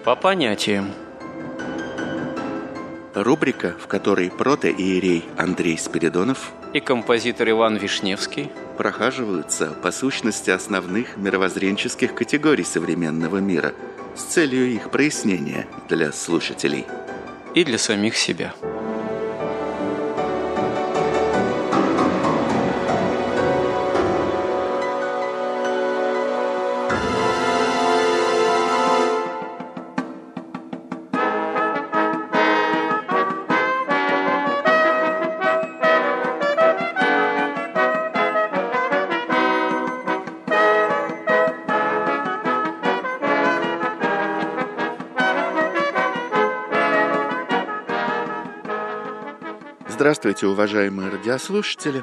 По понятиям. Рубрика, в которой протоиерей Андрей Спиридонов и композитор Иван Вишневский прохаживаются по сущности основных мировоззренческих категорий современного мира с целью их прояснения для слушателей. И для самих себя. Здравствуйте, уважаемые радиослушатели!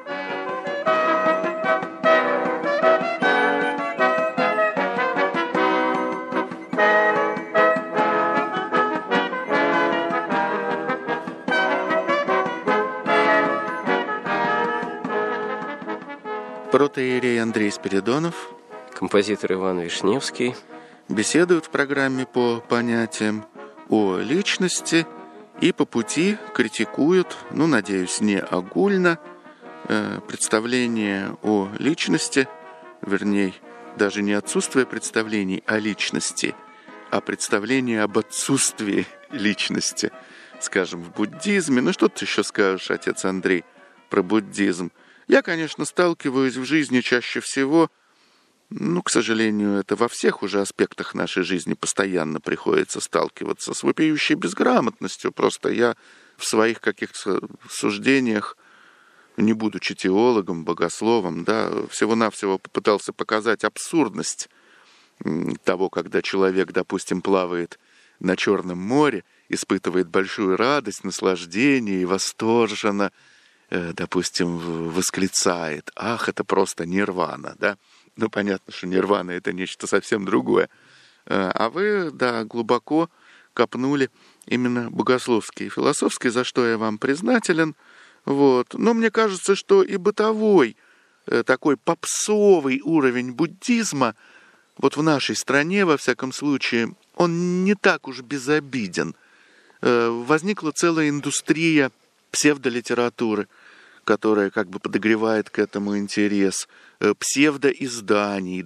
Протоиерей Андрей Спиридонов, композитор Иван Вишневский беседуют в программе по понятиям о личности и по пути критикуют, надеюсь, не огульно, представление о личности, вернее, даже не отсутствие представлений о личности, а представление об отсутствии личности. Скажем, в буддизме. Что ты еще скажешь, отец Андрей, про буддизм? Я, конечно, сталкиваюсь в жизни чаще всего, к сожалению, это во всех уже аспектах нашей жизни постоянно приходится сталкиваться с вопиющей безграмотностью. Просто я в своих каких-то суждениях, не будучи теологом, богословом, всего-навсего попытался показать абсурдность того, когда человек, допустим, плавает на Черном море, испытывает большую радость, наслаждение и восторженно, допустим, восклицает: «Ах, это просто нирвана», да? Понятно, что нирвана — это нечто совсем другое. А вы, глубоко копнули именно богословски и философски, за что я вам признателен. Но мне кажется, что и бытовой, такой попсовый уровень буддизма, в нашей стране, во всяком случае, он не так уж безобиден. Возникла целая индустрия псевдолитературы, которая подогревает к этому интерес, псевдоизданий,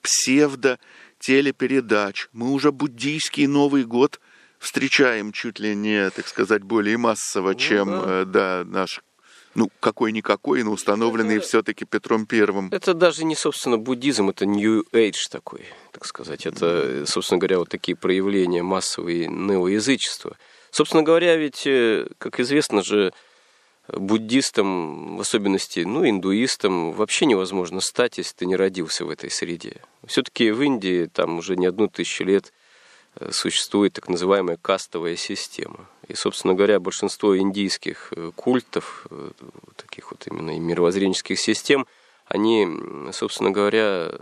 псевдотелепередач. Мы уже буддийский Новый год встречаем чуть ли не, так сказать, более массово, чем наш, какой-никакой, но установленный все-таки Петром Первым. Это даже не, собственно, буддизм, это New Age такой, так сказать. Это, собственно говоря, такие проявления массового неоязычества. Собственно говоря, ведь, как известно же, буддистам, в особенности, индуистам, вообще невозможно стать, если ты не родился в этой среде. Все-таки в Индии там уже не 1000 лет существует так называемая кастовая система. И, собственно говоря, большинство индийских культов, таких именно мировоззренческих систем, они, собственно говоря,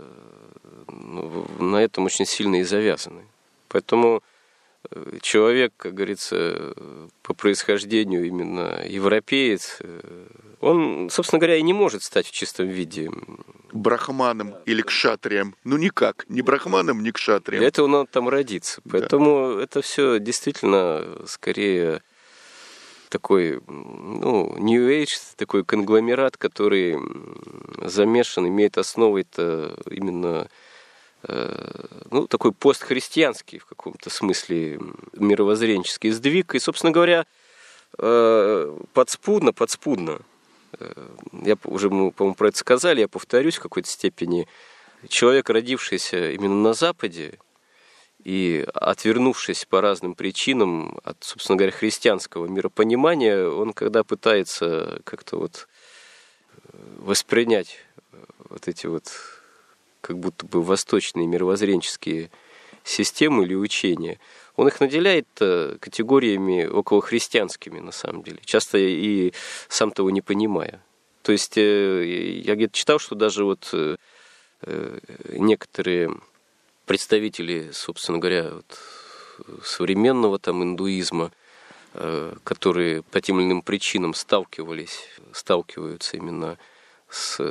на этом очень сильно и завязаны. Поэтому человек, как говорится, по происхождению именно европеец, он, собственно говоря, и не может стать в чистом виде брахманом или кшатрием. никак, ни брахманом, ни кшатрием. Для этого надо там родиться. Поэтому это все действительно скорее такой, New Age, такой конгломерат, который замешан, имеет основой-то именно такой постхристианский в каком-то смысле мировоззренческий сдвиг. И, собственно говоря, подспудно, я уже, мы, по-моему, про это сказали, я повторюсь в какой-то степени, человек, родившийся именно на Западе и отвернувшись по разным причинам от, собственно говоря, христианского миропонимания, он, когда пытается как-то воспринять эти как будто бы восточные мировоззренческие системы или учения, он их наделяет категориями околохристианскими, на самом деле, часто и сам того не понимая. То есть я где-то читал, что даже некоторые представители, собственно говоря, современного индуизма, которые по тем или иным причинам сталкиваются именно с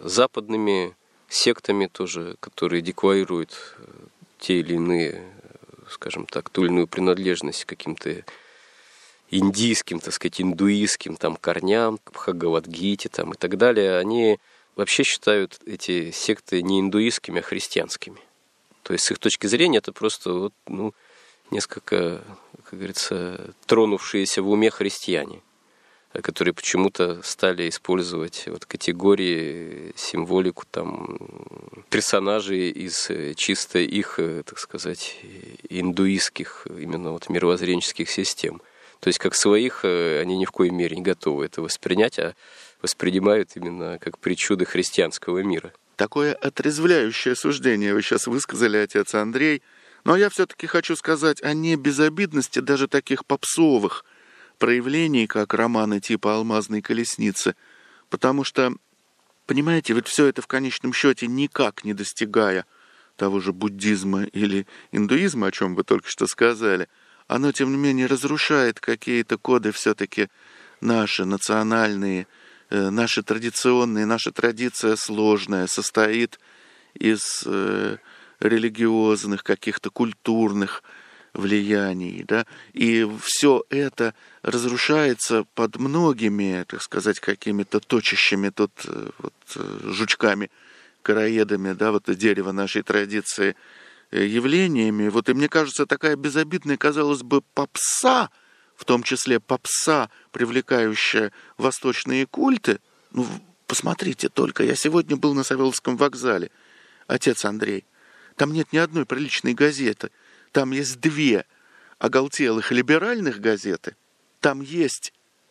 западными сектами тоже, которые декларируют те или иные скажем так, ту или иную принадлежность к каким-то индийским, так сказать, индуистским там корням, к Бхагавад-гите там и так далее, они вообще считают эти секты не индуистскими, а христианскими. То есть с их точки зрения это просто вот, ну, несколько, как говорится, тронувшиеся в уме христиане, которые почему-то стали использовать вот категории, символику там персонажей из чисто их, так сказать, индуистских именно вот мировоззренческих систем. То есть как своих они ни в коей мере не готовы это воспринять, а воспринимают именно как причуды христианского мира. Такое отрезвляющее суждение вы сейчас высказали, отец Андрей. Но я все-таки хочу сказать о небезобидности даже таких попсовых проявлений, как романы типа «Алмазной колесницы». Потому что, понимаете, ведь все это в конечном счете никак не достигая того же буддизма или индуизма, о чем вы только что сказали, оно, тем не менее, разрушает какие-то коды все-таки наши, национальные, наши традиционные. Наша традиция сложная, состоит из религиозных, каких-то культурных влияний, да, и все это разрушается под многими, так сказать, какими-то точащими тут вот, жучками, короедами, да, вот дерево нашей традиции, явлениями. Вот, и мне кажется, такая безобидная, казалось бы, попса, в том числе попса, привлекающая восточные культы. Ну, посмотрите только, я сегодня был на Савеловском вокзале, отец Андрей. Там нет ни одной приличной газеты. Там есть 2 оголтелых либеральных газеты. Там есть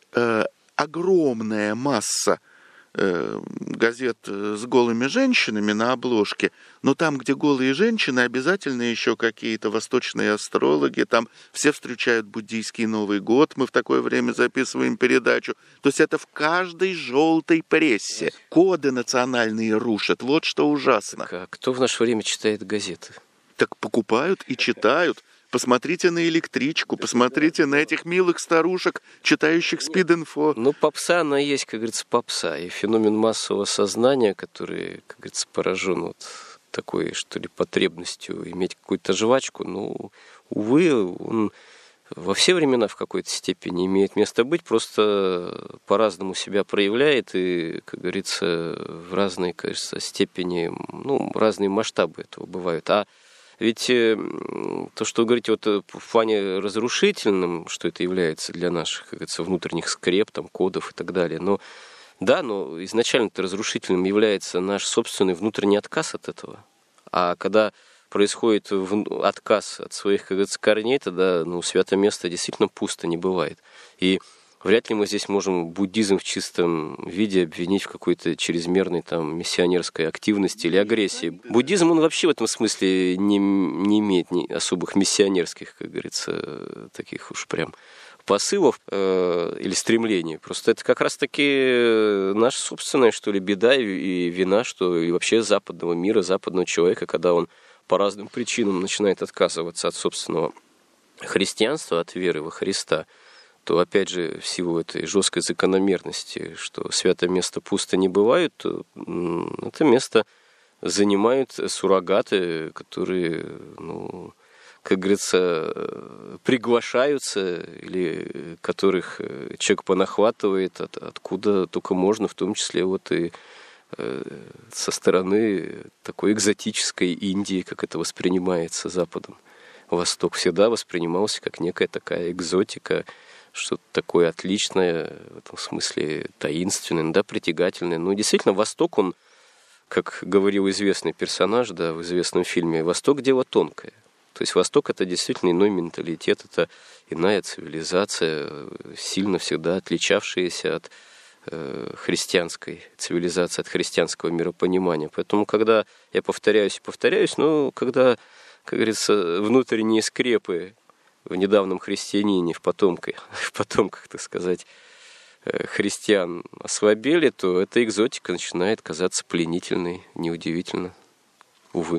огромная масса газет с голыми женщинами на обложке, но там, где голые женщины, обязательно еще какие-то восточные астрологи, там все встречают буддийский Новый год, мы в такое время записываем передачу. То есть это в каждой желтой прессе. Коды национальные рушат, вот что ужасно. А кто в наше время читает газеты? Так покупают и читают. Посмотрите на электричку, посмотрите на этих милых старушек, читающих спид-инфо. Ну, попса, она есть, как говорится, попса. И феномен массового сознания, который, как говорится, поражен вот такой, что ли, потребностью иметь какую-то жвачку, ну, увы, он во все времена в какой-то степени имеет место быть, просто по-разному себя проявляет и, как говорится, в разной, кажется, степени, ну, разные масштабы этого бывают. А ведь то, что вы говорите вот в плане разрушительным, что это является для наших, как говорится, внутренних скреп, там, кодов и так далее, но да, но изначально-то разрушительным является наш собственный внутренний отказ от этого. А когда происходит отказ от своих, как говорится, корней, тогда, ну, святое место действительно пусто не бывает. И вряд ли мы здесь можем буддизм в чистом виде обвинить в какой-то чрезмерной там миссионерской активности или агрессии. Буддизм, он вообще в этом смысле не имеет особых миссионерских, как говорится, таких уж прям посылов или стремлений. Просто это как раз-таки наша собственная, что ли, беда и вина, что и вообще западного мира, западного человека, когда он по разным причинам начинает отказываться от собственного христианства, от веры во Христа, то, опять же, в силу этой жесткой закономерности, что святое место пусто не бывает, то это место занимают суррогаты, которые, ну, как говорится, приглашаются, или которых человек понахватывает откуда только можно, в том числе вот и со стороны такой экзотической Индии, как это воспринимается Западом. Восток всегда воспринимался как некая такая экзотика, что-то такое отличное, в этом смысле таинственное, да, притягательное. Но действительно, Восток, он, как говорил известный персонаж, да, в известном фильме, Восток – дело тонкое. То есть Восток – это действительно иной менталитет, это иная цивилизация, сильно всегда отличавшаяся от христианской цивилизации, от христианского миропонимания. Поэтому, когда я повторяюсь, ну, когда, как говорится, внутренние скрепы в недавнем христианине, в потомках, так сказать, христиан ослабели, то эта экзотика начинает казаться пленительной, неудивительно, увы.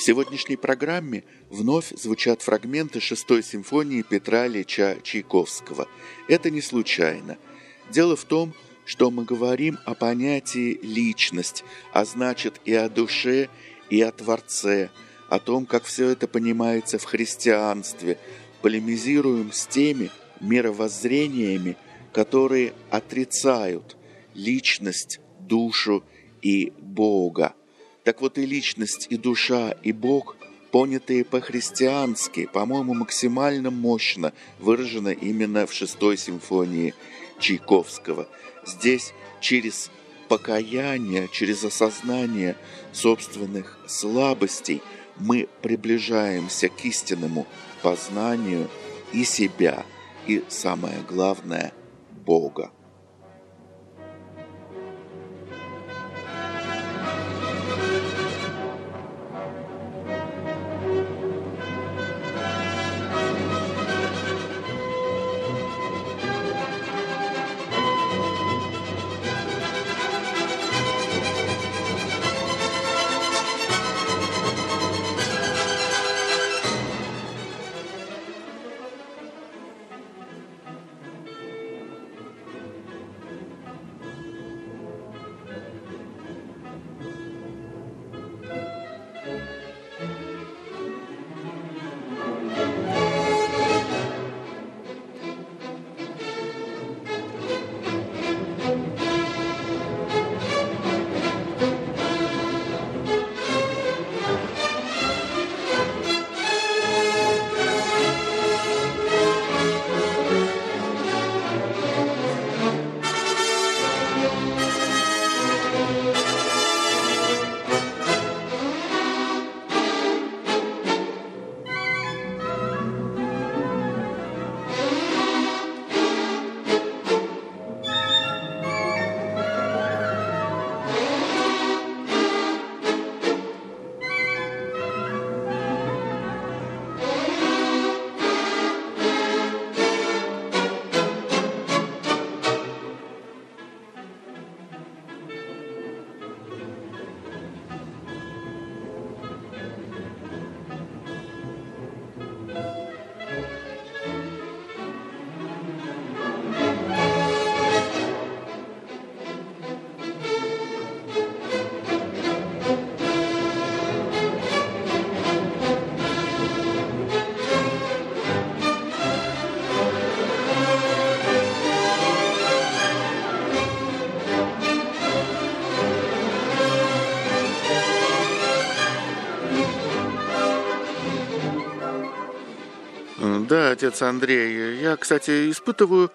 сегодняшней программе вновь звучат фрагменты 6-й симфонии Петра Ильича Чайковского. Это не случайно. Дело в том, что мы говорим о понятии «личность», а значит и о душе, и о Творце, о том, как все это понимается в христианстве, полемизируем с теми мировоззрениями, которые отрицают личность, душу и Бога. Так вот и личность, и душа, и Бог, понятые по-христиански, по-моему, максимально мощно выражены именно в 6-й симфонии Чайковского. Здесь через покаяние, через осознание собственных слабостей мы приближаемся к истинному познанию и себя, и, самое главное, Бога. Да, отец Андрей, я, кстати, испытываю,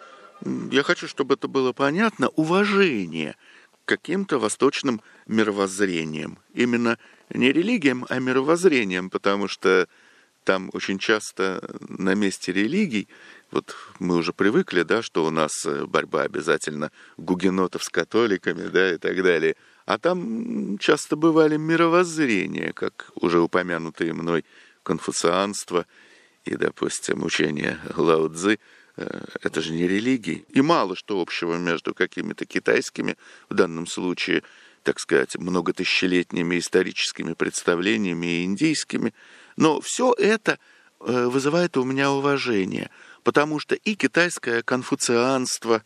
я хочу, чтобы это было понятно, уважение к каким-то восточным мировоззрениям. Именно не религиям, а мировоззрениям, потому что там очень часто на месте религий, вот мы уже привыкли, да, что у нас борьба обязательно гугенотов с католиками, да, и так далее. А там часто бывали мировоззрения, как уже упомянутые мной конфуцианство и, допустим, учение Лао Цзы. Это же не религии. И мало что общего между какими-то китайскими, в данном случае, так сказать, многотысячелетними историческими представлениями и индийскими. Но все это вызывает у меня уважение, потому что и китайское конфуцианство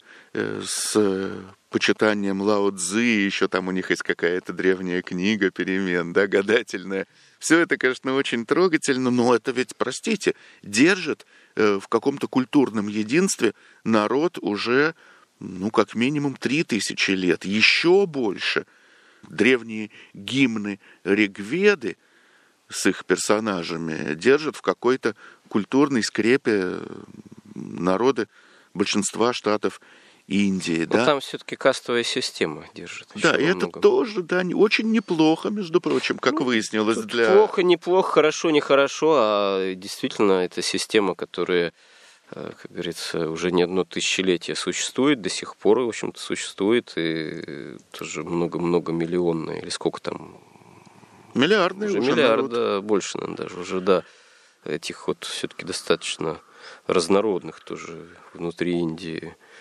с почитанием Лао Цзы, еще там у них есть какая-то древняя книга перемен, да, гадательная. Все это, конечно, очень трогательно, но это ведь, простите, держит в каком-то культурном единстве народ уже, как минимум 3000 лет, еще больше. Древние гимны Ригведы с их персонажами держат в какой-то культурной скрепе народы большинства штатов Индии. Но да? Там все-таки кастовая система держит. Да, и это тоже, да, очень неплохо, между прочим, как выяснилось. Плохо, неплохо, хорошо, нехорошо, а действительно это система, которая, как говорится, уже не одно тысячелетие существует, до сих пор, в общем-то, существует, и тоже много-многомиллионная, или сколько там? Миллиардные уже миллиарда, больше, наверное, даже уже, да. Этих вот все-таки достаточно разнородных тоже внутри Индии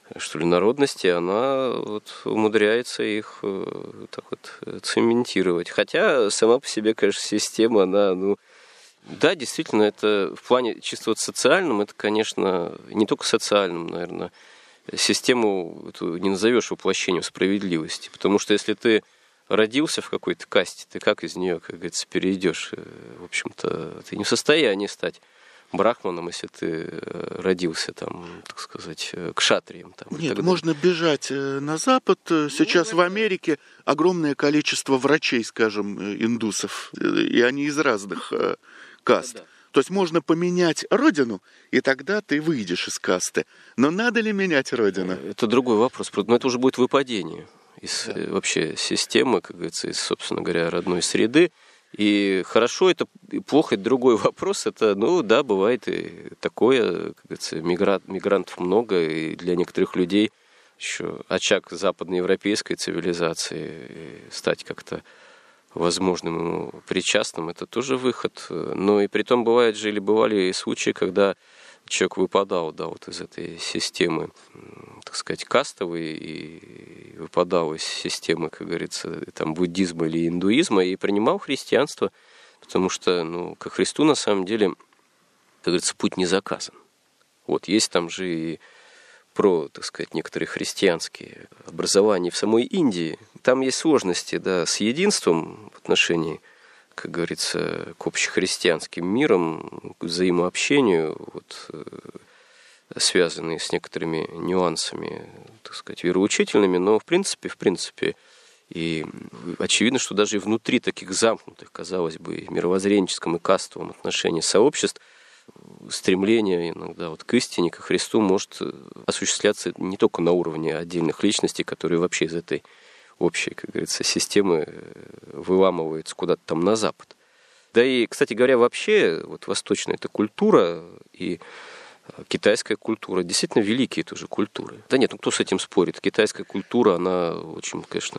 что ли, народности, она вот умудряется их так вот цементировать. Хотя сама по себе, конечно, система, она, ну, да, действительно, это в плане чисто вот социальном, это, конечно, не только социальном, наверное, систему эту не назовешь воплощением справедливости, потому что если ты родился в какой-то касте, ты как из нее, как говорится, перейдешь? В общем-то, ты не в состоянии стать брахманом, если ты родился там, так сказать, кшатрием. Там, нет, можно бежать на Запад. Сейчас в Америке огромное количество врачей, скажем, индусов, и они из разных каст. Да. То есть можно поменять родину, и тогда ты выйдешь из касты. Но надо ли менять родину? Это другой вопрос, но это уже будет выпадение из вообще системы, как говорится, из, собственно говоря, родной среды. И хорошо это, и плохо это другой вопрос. Это, ну да, бывает и такое, как говорится, мигрантов много, и для некоторых людей еще очаг западноевропейской цивилизации, и стать как-то возможным ему причастным, это тоже выход. Но и при том бывает же, или бывали и случаи, когда человек выпадал, да, вот из этой системы, так сказать, кастовой, и выпадал из системы, как говорится, там, буддизма или индуизма, и принимал христианство, потому что, ну, ко Христу, на самом деле, как говорится, путь не заказан. Вот, есть там же и про, так сказать, некоторые христианские образования в самой Индии. Там есть сложности, да, с единством в отношении, как говорится, к общехристианским мирам, к взаимообщению, вот, связанные с некоторыми нюансами, так сказать, вероучительными, но в принципе, и очевидно, что даже и внутри таких замкнутых, казалось бы, мировоззренческом и кастовом отношении сообществ стремление иногда вот к истине, ко Христу может осуществляться не только на уровне отдельных личностей, которые вообще из этой общей, как говорится, системы выламываются куда-то там на запад. Да и, кстати говоря, вообще вот восточная эта культура и китайская культура действительно великие тоже культуры. Да нет, ну кто с этим спорит? Китайская культура, она очень, конечно,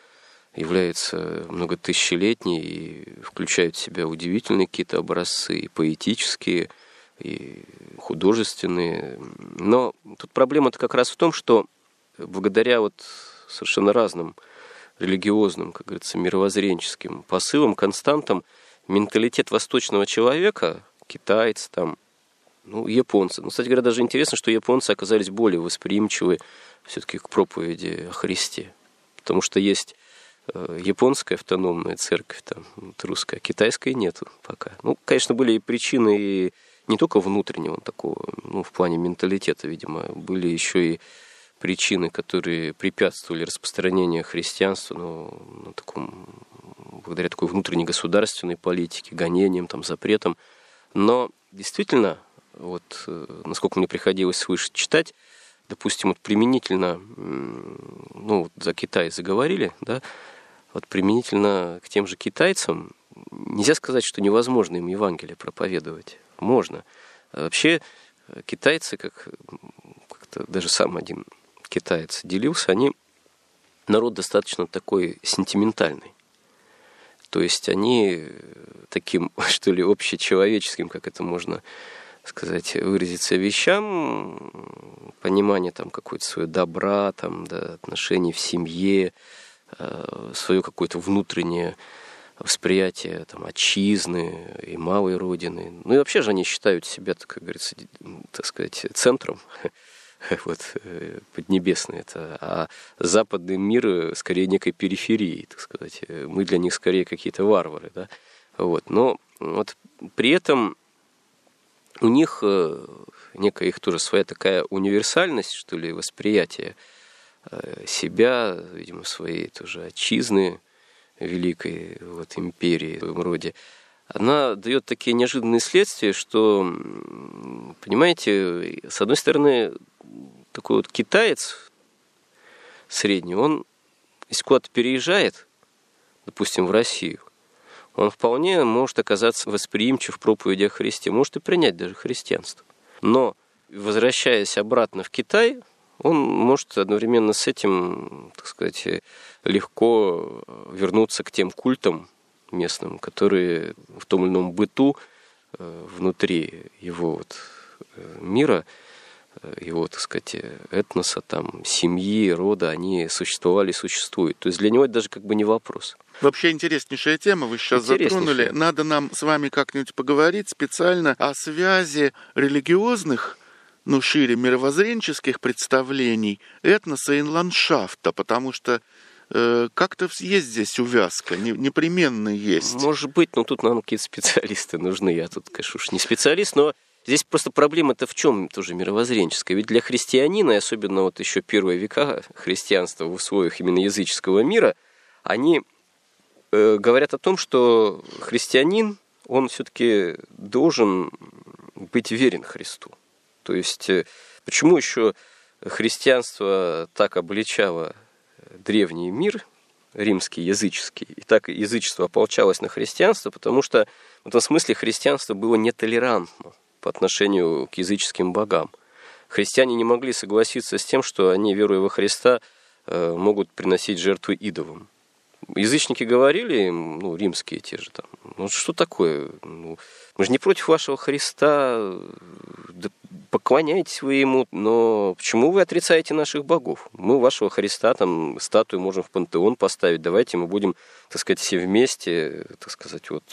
является многотысячелетней и включает в себя удивительные какие-то образцы, и поэтические, и художественные. Но тут проблема-то как раз в том, что благодаря вот совершенно разным религиозным, как говорится, мировоззренческим посылам, константам, менталитет восточного человека, китайцы, там, ну, японцы. Ну, кстати говоря, даже интересно, что японцы оказались более восприимчивы все-таки к проповеди о Христе. Потому что есть японская автономная церковь, там, вот русская, а китайской нету пока. Ну, конечно, были и причины и не только внутреннего такого, ну, в плане менталитета, видимо, были еще и причины, которые препятствовали распространению христианства, ну, на таком, благодаря такой внутренней государственной политике, гонениям, там, запретам. Но действительно, вот, насколько мне приходилось слышать, читать, допустим, вот применительно, ну, за Китай заговорили, да, вот применительно к тем же китайцам, нельзя сказать, что невозможно им Евангелие проповедовать. Можно. А вообще китайцы, как-то даже сам один китаец делился, они народ достаточно такой сентиментальный. То есть они таким, что ли, общечеловеческим, как это можно сказать, выразиться, вещам, понимание там какое-то свое добра, там, да, отношений в семье, свое какое-то внутреннее восприятие там, отчизны и малой родины. Ну и вообще же они считают себя, как говорится, так сказать, центром вот, поднебесной. Это, а западный мир скорее некой периферии, так сказать. Мы для них скорее какие-то варвары. Да? Вот. Но вот при этом у них некая их тоже своя такая универсальность, что ли, восприятие себя, видимо, своей тоже отчизны великой вот, империи в своем роде, она дает такие неожиданные следствия, что, понимаете, с одной стороны, такой вот китаец средний, он, если куда-то переезжает, допустим, в Россию, он вполне может оказаться восприимчив в проповеди о Христе, может и принять даже христианство. Но, возвращаясь обратно в Китай, он может одновременно с этим, так сказать, легко вернуться к тем культам местным, которые в том или ином быту внутри его вот мира его, так сказать, этноса, там, семьи, рода, они существовали и существуют. То есть для него это даже как бы не вопрос. Вообще интереснейшая тема вы сейчас затронули. Надо нам с вами как-нибудь поговорить специально о связи религиозных, ну, шире мировоззренческих представлений этноса и ландшафта, потому что как-то есть здесь увязка, непременно есть. Может быть, но тут нам какие-то специалисты нужны. Я тут, конечно, уж не специалист, но здесь просто проблема-то в чем тоже мировоззренческая? Ведь для христианина, и особенно вот еще первые века христианства в условиях именно языческого мира, они говорят о том, что христианин, он все-таки должен быть верен Христу. То есть, почему еще христианство так обличало древний мир, римский, языческий, и так язычество ополчалось на христианство, потому что в этом смысле христианство было нетолерантно по отношению к языческим богам. Христиане не могли согласиться с тем, что они, веруя во Христа, могут приносить жертвы идолам. Язычники говорили им, ну, римские те же там, ну, что такое? Ну, мы же не против вашего Христа, да поклоняйтесь вы ему, но почему вы отрицаете наших богов? Мы вашего Христа, там, статую можем в пантеон поставить, давайте мы будем, так сказать, все вместе, так сказать, вот,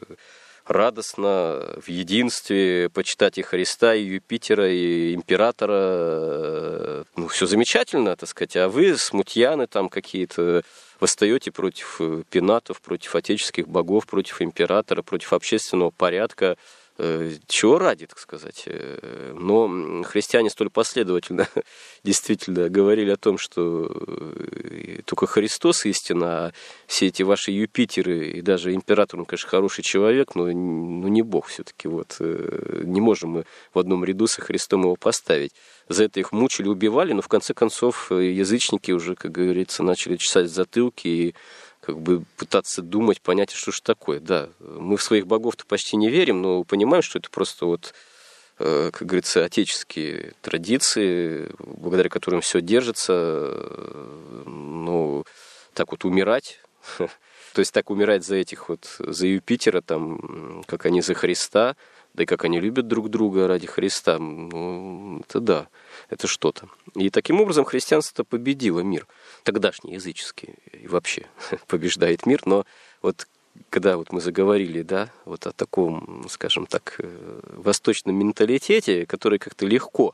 радостно, в единстве почитать и Христа, и Юпитера, и императора. Ну, все замечательно, так сказать, а вы, смутьяны там какие-то, восстаете против пенатов, против отеческих богов, против императора, против общественного порядка. Чего ради, так сказать. Но христиане столь последовательно действительно говорили о том, что только Христос истина, а все эти ваши Юпитеры и даже император, он, конечно, хороший человек, но не Бог все-таки. Вот. Не можем мы в одном ряду со Христом его поставить. За это их мучили, убивали, но в конце концов язычники уже, как говорится, начали чесать затылки и как бы пытаться думать, понять, что же такое. Да, мы в своих богов-то почти не верим, но понимаем, что это просто вот, как говорится, отеческие традиции, благодаря которым все держится. Ну, так вот умирать, то есть так умирать за этих вот, за Юпитера, там, как они за Христа, да и как они любят друг друга ради Христа, ну, это да, это что-то. И таким образом христианство победило мир, тогдашний языческий, и вообще побеждает мир, но вот когда вот мы заговорили, да, вот о таком, скажем так, восточном менталитете, который как-то легко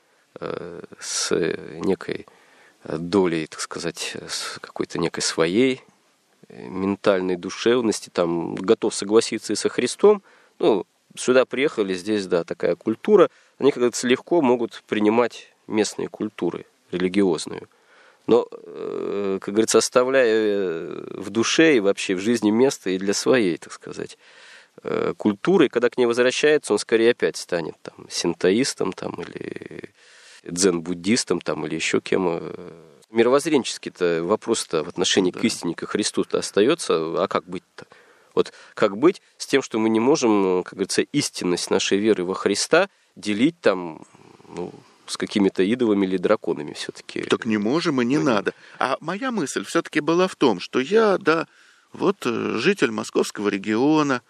с некой долей, так сказать, с какой-то некой своей ментальной душевности, там, готов согласиться и со Христом, ну, сюда приехали, здесь, да, такая культура, они, как говорится, легко могут принимать местные культуры, религиозную. Но, как говорится, оставляя в душе и вообще в жизни место и для своей, так сказать, культуры, когда к ней возвращается, он скорее опять станет там синтоистом там, или дзен-буддистом там, или еще кем. Мировоззренческий-то вопрос-то в отношении к истине, к Христу-то остается, а как быть-то? Вот как быть с тем, что мы не можем, как говорится, истинность нашей веры во Христа делить там, ну, с какими-то идолами или драконами все-таки. Так не можем и не надо. А моя мысль все-таки была в том, что я, да, вот житель московского региона,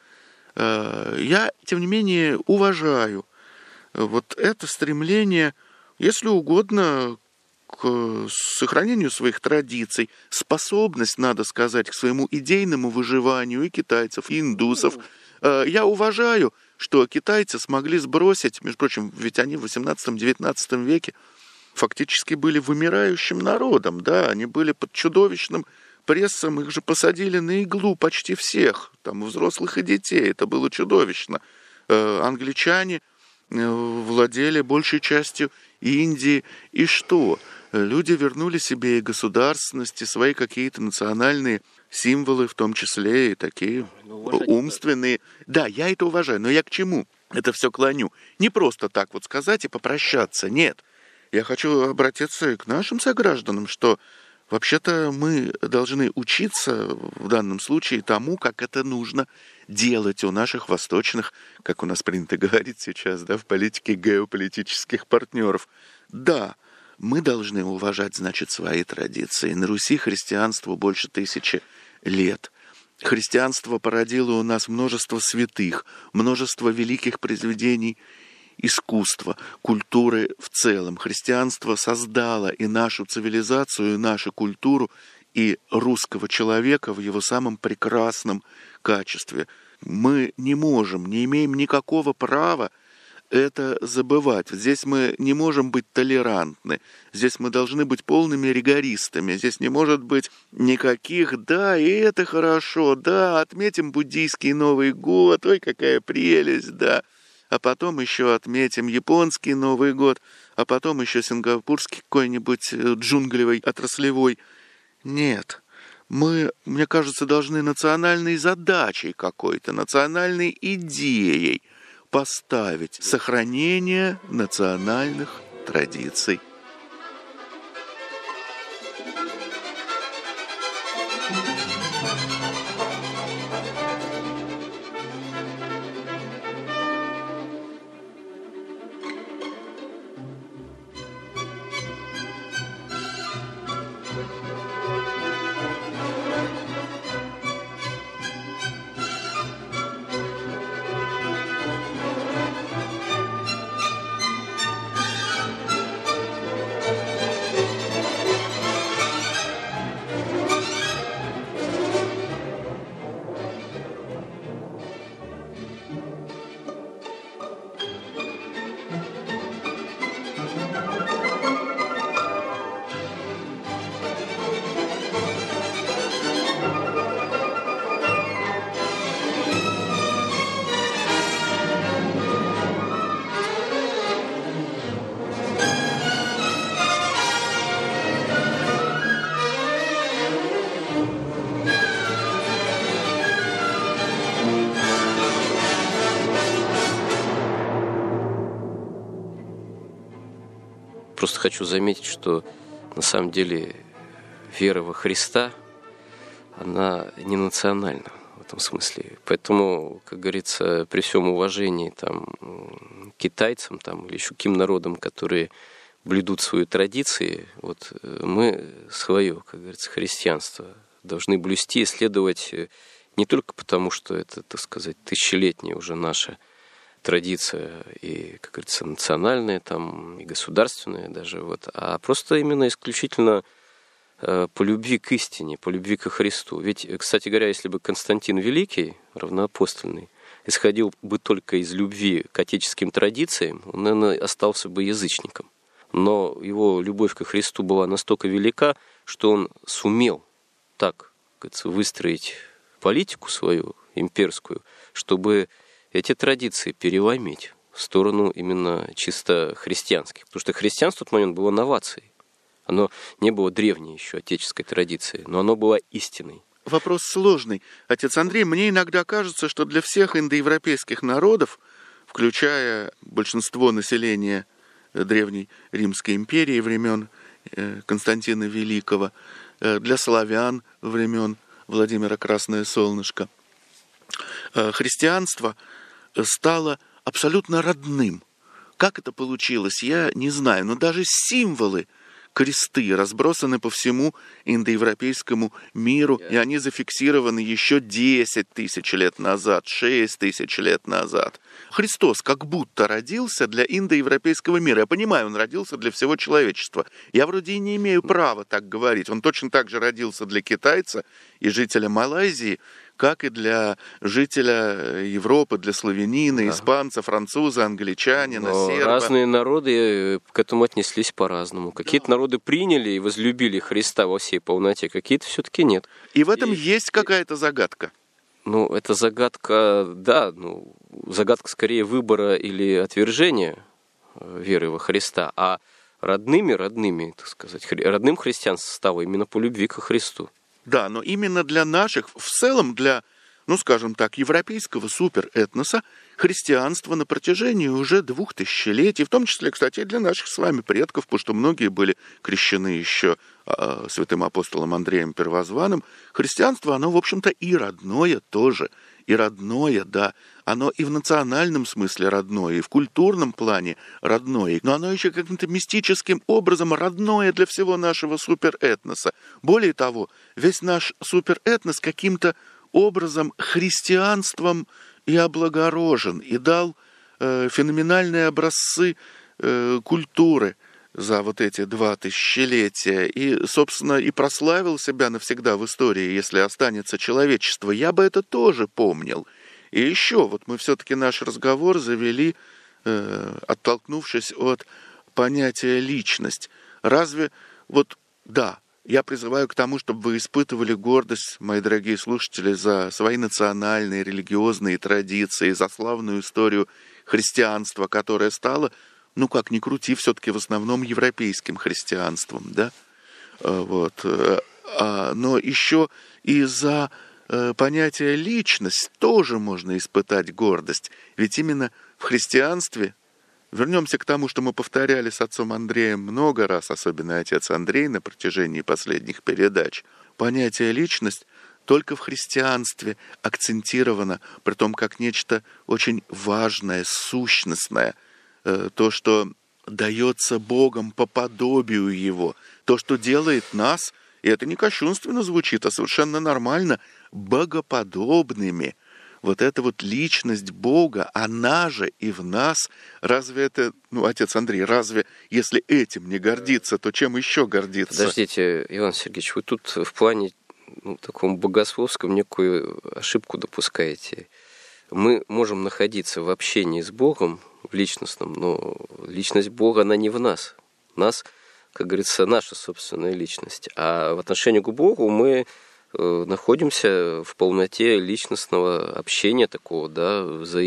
я, тем не менее, уважаю вот это стремление, если угодно, к сохранению своих традиций, способность, надо сказать, к своему идейному выживанию и китайцев, и индусов. Я уважаю, что китайцы смогли сбросить, между прочим, ведь они в 18-19 веке фактически были вымирающим народом, да, они были под чудовищным прессом, их же посадили на иглу почти всех, там, взрослых и детей, это было чудовищно. Англичане владели большей частью Индии, и что? Люди вернули себе и государственность, и свои какие-то национальные символы, в том числе и такие умственные. Да, я это уважаю, но я к чему это все клоню? Не просто так вот сказать и попрощаться, нет. Я хочу обратиться и к нашим согражданам, что вообще-то мы должны учиться в данном случае тому, как это нужно делать у наших восточных, как у нас принято говорить сейчас, да, в политике геополитических партнеров. Да, мы должны уважать, значит, свои традиции. На Руси христианству больше 1000 лет. Христианство породило у нас множество святых, множество великих произведений искусства, культуры в целом. Христианство создало и нашу цивилизацию, и нашу культуру, и русского человека в его самом прекрасном качестве. Мы не можем, не имеем никакого права это забывать. Здесь мы не можем быть толерантны. Здесь мы должны быть полными ригористами. Здесь не может быть никаких «да, и это хорошо», «да, отметим буддийский Новый год», «ой, какая прелесть», «да». А потом еще отметим японский Новый год, а потом еще сингапурский какой-нибудь джунглевый, отраслевой. Нет. Мы, мне кажется, должны национальной задачей какой-то, национальной идеей поставить сохранение национальных традиций. Просто хочу заметить, что на самом деле вера во Христа, она не национальна в этом смысле. Поэтому, как говорится, при всем уважении там, к китайцам там, или еще каким народам, которые блюдут свои традиции, вот, мы свое, как говорится, христианство должны блюсти и следовать не только потому, что это, так сказать, тысячелетняя уже наша традиция и, как говорится, национальная, там, и государственная даже, вот, а просто именно исключительно по любви к истине, по любви ко Христу. Ведь, кстати говоря, если бы Константин Великий, равноапостольный, исходил бы только из любви к отеческим традициям, он, наверное, остался бы язычником. Но его любовь ко Христу была настолько велика, что он сумел так, как говорится, выстроить политику свою имперскую, чтобы эти традиции переломить в сторону именно чисто христианских. Потому что христианство в тот момент было новацией. Оно не было древней еще отеческой традицией, но оно было истиной. Вопрос сложный. Отец Андрей, мне иногда кажется, что для всех индоевропейских народов, включая большинство населения Древней Римской империи времен Константина Великого, для славян времен Владимира Красное Солнышко, христианство стало абсолютно родным. Как это получилось, я не знаю, но даже символы, кресты разбросаны по всему индоевропейскому миру, и они зафиксированы еще 10 тысяч лет назад, 6 тысяч лет назад. Христос как будто родился для индоевропейского мира. Я понимаю, он родился для всего человечества. Я вроде и не имею права так говорить. Он точно так же родился для китайца и жителя Малайзии, как и для жителя Европы, для славянина, испанца, француза, англичанина, серба. Разные народы к этому отнеслись по-разному. Какие-то народы приняли и возлюбили Христа во всей полноте, какие-то все-таки нет. И в этом есть какая-то загадка. Ну, это загадка, да, загадка скорее выбора или отвержения веры во Христа, а родными, так сказать, родным христианство стало именно по любви ко Христу. Да, но именно для наших, в целом для, скажем так, европейского суперэтноса, христианство на протяжении уже 2000 тысячелетий, в том числе, кстати, и для наших с вами предков, потому что многие были крещены еще святым апостолом Андреем Первозванным, христианство, оно, в общем-то, и родное тоже, и родное, да, оно и в национальном смысле родное, и в культурном плане родное, но оно еще каким-то мистическим образом родное для всего нашего суперэтноса. Более того, весь наш суперэтнос каким-то образом христианством и облагорожен, и дал феноменальные образцы культуры за вот эти 2 тысячелетия и, собственно, и прославил себя навсегда в истории, если останется человечество. Я бы это тоже помнил. И еще, вот мы все-таки наш разговор завели, оттолкнувшись от понятия «личность». Разве, вот, да, я призываю к тому, чтобы вы испытывали гордость, мои дорогие слушатели, за свои национальные, религиозные традиции, за славную историю христианства, которое стало, ну, как ни крути, все-таки в основном европейским христианством, да? Вот. Но еще и за понятие «личность» тоже можно испытать гордость. Ведь именно в христианстве, вернемся к тому, что мы повторяли с отцом Андреем много раз, особенно отец Андрей на протяжении последних передач, понятие «личность» только в христианстве акцентировано, притом как нечто очень важное, сущностное, то, что дается Богом по подобию Его, то, что делает нас, и это не кощунственно звучит, а совершенно нормально, богоподобными. Вот эта вот личность Бога, она же и в нас. Разве это, отец Андрей, разве если этим не гордиться, то чем еще гордиться? Подождите, Иван Сергеевич, вы тут в плане таком богословском некую ошибку допускаете. Мы можем находиться в общении с Богом, в личностном, но личность Бога, она не в нас. Нас, как говорится, наша собственная личность. А в отношении к Богу мы находимся в полноте личностного общения такого, да,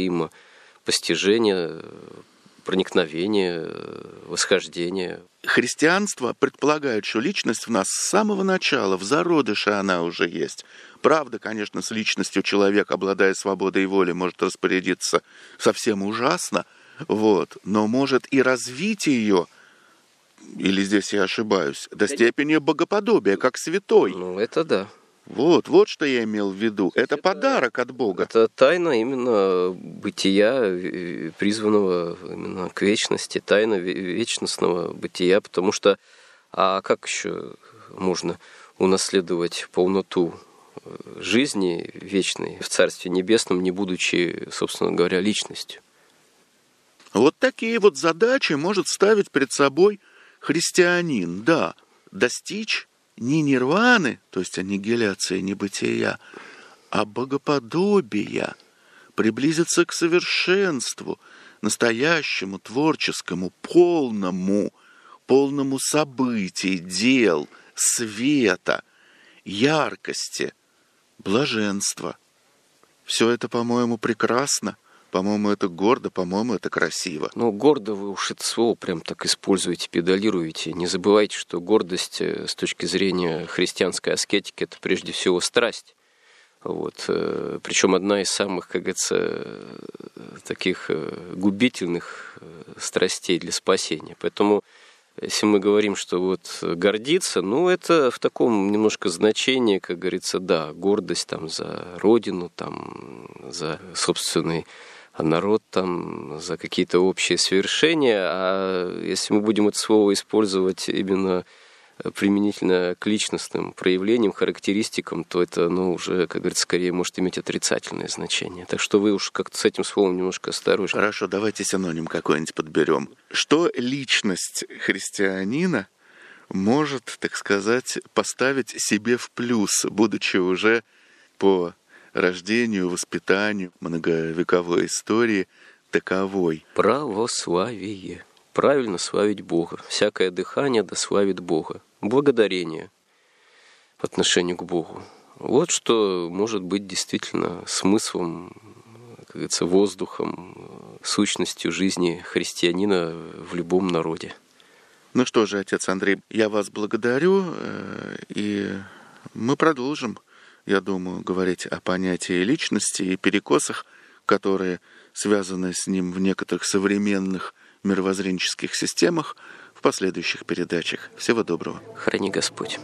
взаимопостижения, проникновения, восхождения. Христианство предполагает, что личность в нас с самого начала, в зародыше она уже есть. Правда, конечно, с личностью человек, обладая свободой воли, может распорядиться совсем ужасно, вот, но может и развить ее, или здесь я ошибаюсь, до степени богоподобия, как святой. Это да. Вот что я имел в виду. Это подарок от Бога. Это тайна именно бытия, призванного именно к вечности, тайна вечностного бытия, потому что, а как еще можно унаследовать полноту жизни вечной в Царстве Небесном, не будучи, собственно говоря, личностью? Вот такие вот задачи может ставить перед собой христианин, да, достичь не нирваны, то есть аннигиляции небытия, а богоподобия, приблизиться к совершенству, настоящему, творческому, полному событий, дел, света, яркости, блаженства. Все это, по-моему, прекрасно. По-моему, это гордо, по-моему, это красиво. Гордо вы уж это слово прям так используете, педалируете. Не забывайте, что гордость с точки зрения христианской аскетики – это прежде всего страсть. Вот. Причем одна из самых, как говорится, таких губительных страстей для спасения. Поэтому, если мы говорим, что вот гордиться, это в таком немножко значении, как говорится, да, гордость там за родину, там, за собственный народ, там, за какие-то общие свершения. А если мы будем это слово использовать именно применительно к личностным проявлениям, характеристикам, то это, уже, как говорится, скорее может иметь отрицательное значение. Так что вы уж как-то с этим словом немножко осторожнее. Хорошо, давайте синоним какой-нибудь подберем. Что личность христианина может, так сказать, поставить себе в плюс, будучи уже по рождению, воспитанию, многовековой истории таковой? Православие. Правильно славить Бога. Всякое дыхание да славит Бога. Благодарение в отношении к Богу. Вот что может быть действительно смыслом, как говорится, воздухом, сущностью жизни христианина в любом народе. Ну что же, отец Андрей, я вас благодарю, и мы продолжим, я думаю, говорить о понятии личности и перекосах, которые связаны с ним в некоторых современных мировоззренческих системах в последующих передачах. Всего доброго. Храни Господь.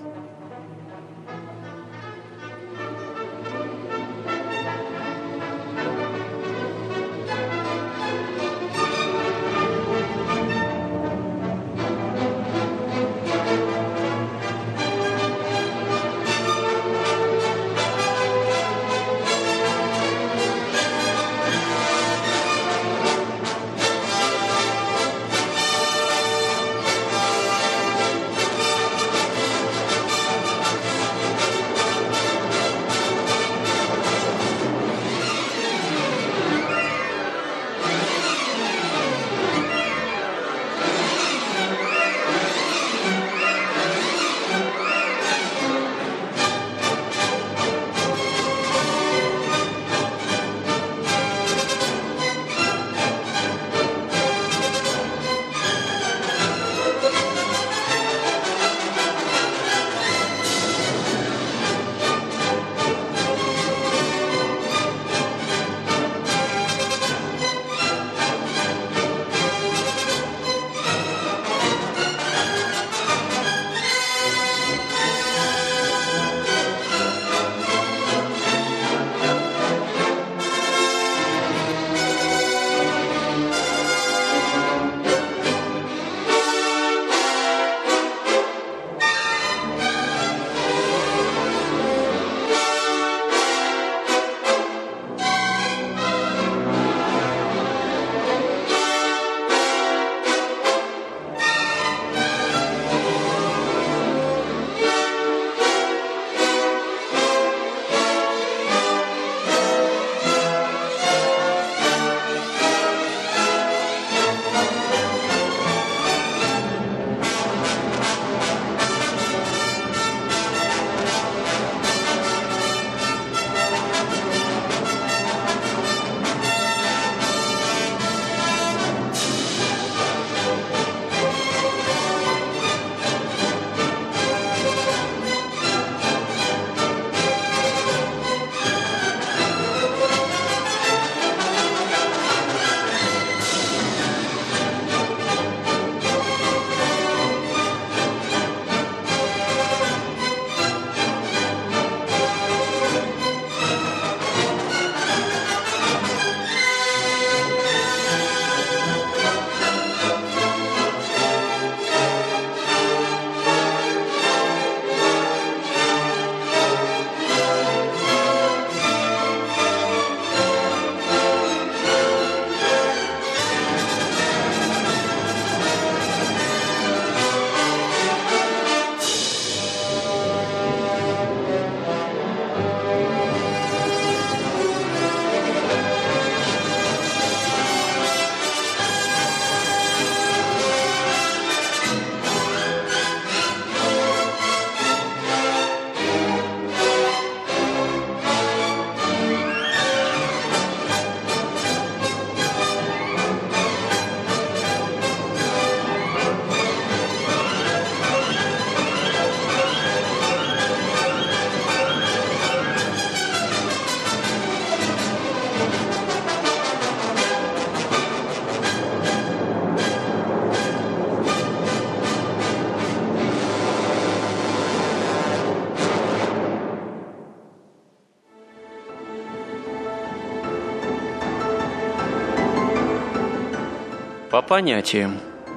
По понятиям.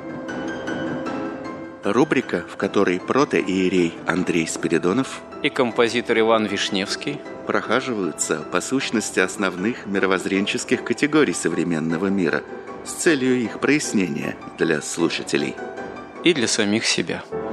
Рубрика, в которой протоиерей Андрей Спиридонов И композитор Иван Вишневский прохаживаются по сущности основных мировоззренческих категорий современного мира с целью их прояснения для слушателей. и для самих себя.